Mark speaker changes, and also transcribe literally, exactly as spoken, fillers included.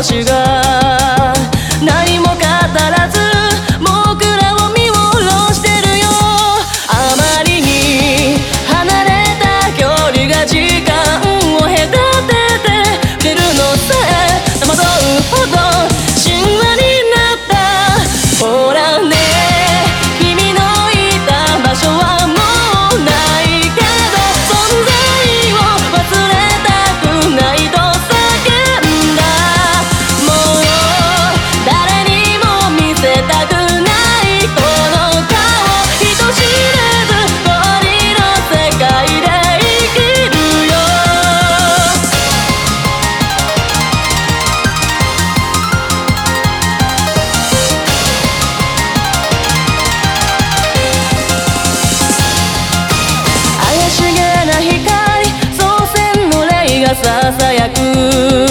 Speaker 1: 私が何も語らず僕らを見下ろしてるよ。あまりに離れた距離が時間を隔ててくるのさえ戸惑うほど神話になった。ほらね君のいた場所はもうないけど存在を忘れたくないと叫んだ。もう誰にも見せたくないこの顔人知れず氷の世界で生きるよ。怪しげな光、祖先の霊がささやく